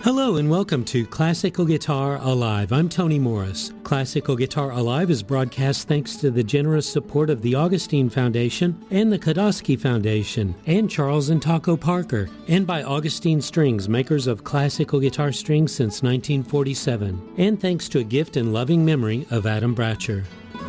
Hello and welcome to Classical Guitar Alive. I'm Tony Morris. Classical Guitar Alive is broadcast thanks to the generous support of the Augustine Foundation and the Kodosky Foundation and Charles and Taco Parker, and by Augustine Strings, makers of classical guitar strings since 1947, and thanks to a gift in loving memory of Adam Bratcher.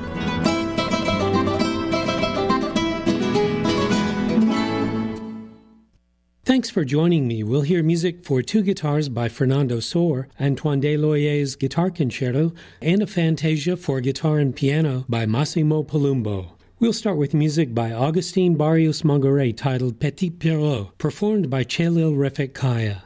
Thanks for joining me. We'll hear music for two guitars by Fernando Sor, Antoine Desloyers' Guitar Concerto, and a Fantasia for guitar and piano by Massimo Palumbo. We'll start with music by Augustin Barrios Mongaret titled Petit Pierrot, performed by Chelil Refik Kaya.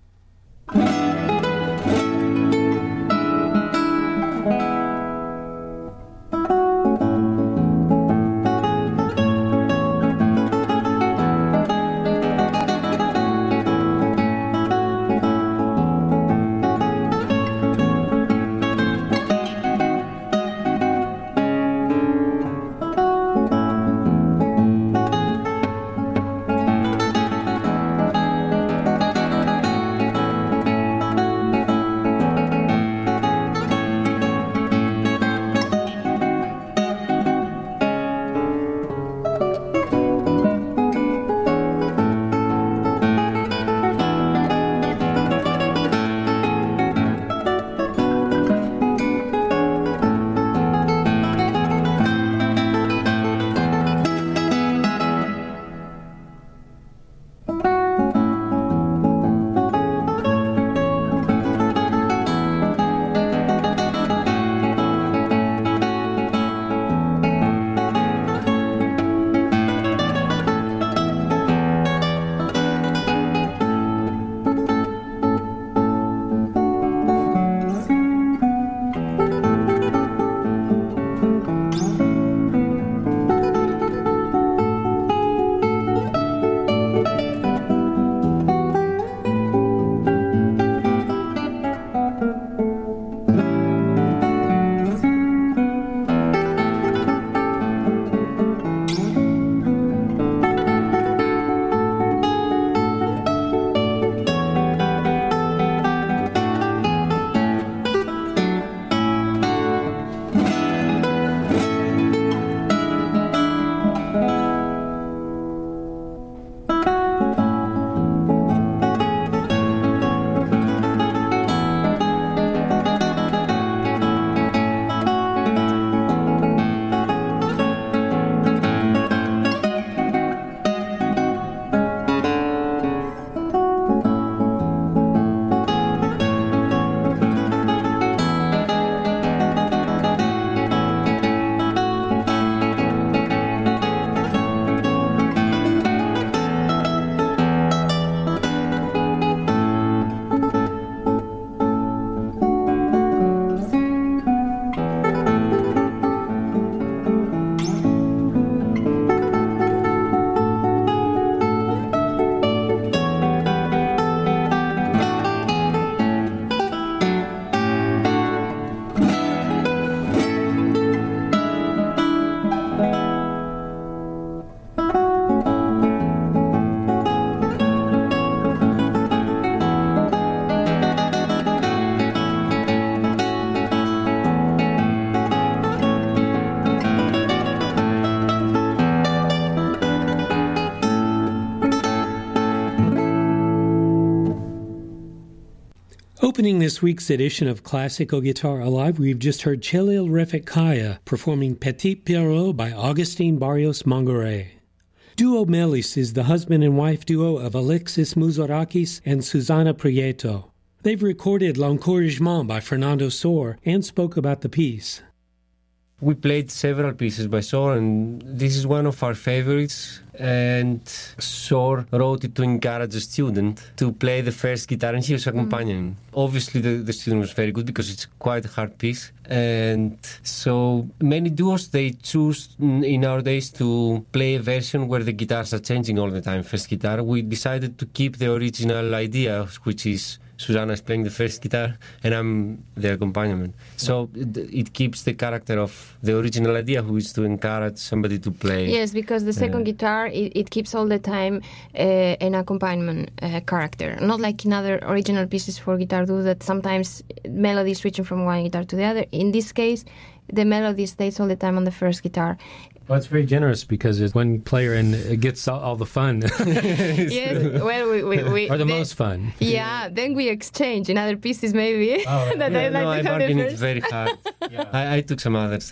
Opening this week's edition of Classical Guitar Alive, we've just heard Chelil Refik Kaya performing Petit Pierrot by Augustin Barrios Mongaret. Duo Melis is the husband and wife duo of Alexis Mouzarakis and Susana Prieto. They've recorded L'Encouragement by Fernando Sor and spoke about the piece. We played several pieces by Sor, and this is one of our favorites. And Sor wrote it to encourage a student to play the first guitar, and he was accompanying. Obviously, the student was very good because it's quite a hard piece. And so many duos, they choose in our days to play a version where the guitars are changing all the time, first guitar. We decided to keep the original idea, which is Susanna is playing the first guitar, and I'm the accompaniment. So it keeps the character of the original idea, who is to encourage somebody to play. Yes, because the second guitar, it keeps all the time an accompaniment character. Not like in other original pieces for guitar duo that sometimes melody is switching from one guitar to the other. In this case, the melody stays all the time on the first guitar. Well, it's very generous because it's one player and it gets all the fun. Yes, well, we or the most fun. Yeah, then we exchange in other pieces maybe. Oh, that Yeah, I no, like I to have the bargained it first. very hard. I took some others.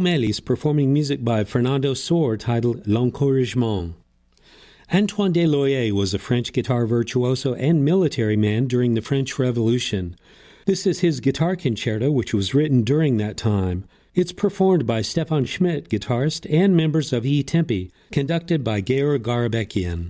Melis performing music by Fernando Sor titled L'Encouragement. Antoine Deloyer was a French guitar virtuoso and military man during the French Revolution. This is his guitar concerto, which was written during that time. It's performed by Stefan Schmidt, guitarist, and members of E Tempi, conducted by Georg Garabekian.